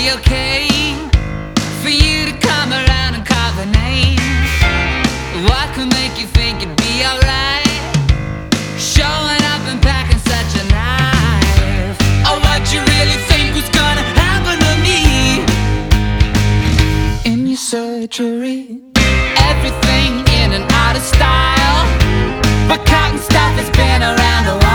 be okay for you to come around and call the name? What could make you think it'd be alright showing up and packing such a knife? Or what you really think was gonna happen to me in your surgery? Everything in and out of style, but cotton stuff has been around a while.